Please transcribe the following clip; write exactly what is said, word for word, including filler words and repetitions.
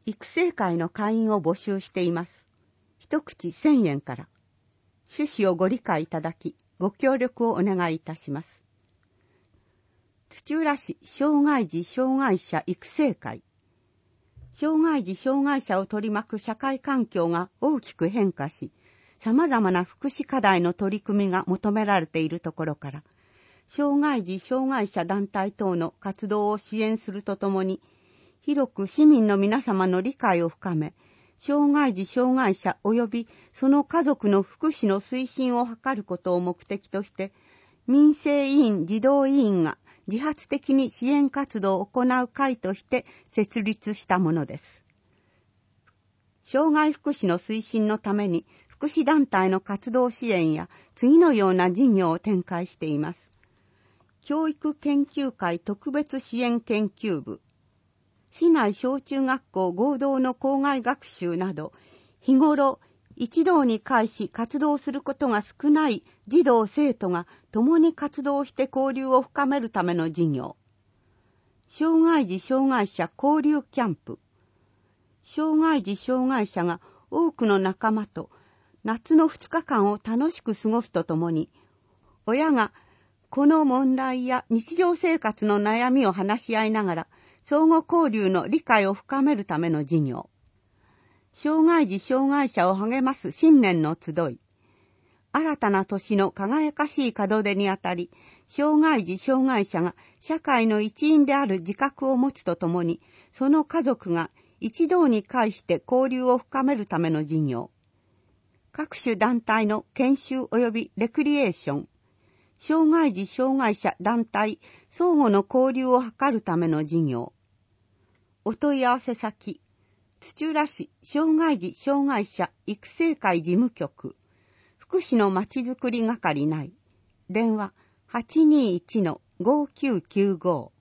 育成会の会員を募集しています。一口せんえんから。趣旨をご理解いただき、ご協力をお願いいたします。土浦市障害児障害者育成会。障害児障害者を取り巻く社会環境が大きく変化し、様々な福祉課題の取り組みが求められているところから、障害児障害者団体等の活動を支援するとともに、広く市民の皆様の理解を深め、障害児障害者及びその家族の福祉の推進を図ることを目的として、民生委員児童委員が自発的に支援活動を行う会として設立したものです。障害福祉の推進のために福祉団体の活動支援や次のような事業を展開しています。教育研究会特別支援研究部、市内小中学校合同の校外学習など、日頃一堂に会し活動することが少ない児童生徒が共に活動して交流を深めるための事業。障害児障害者交流キャンプ。障害児障害者が多くの仲間と夏のふつかかんを楽しく過ごすとともに、親がこの問題や日常生活の悩みを話し合いながら、相互交流の理解を深めるための事業。障害児障害者を励ます新年の集い。新たな年の輝かしい門出にあたり、障害児障害者が社会の一員である自覚を持つとともに、その家族が一堂に会して交流を深めるための事業。各種団体の研修及びレクリエーション。障害児障害者団体相互の交流を図るための事業。お問い合わせ先、土浦市障害児障害者育成会事務局、福祉のまちづくり係内、電話 はちにーいちのごきゅうきゅうご。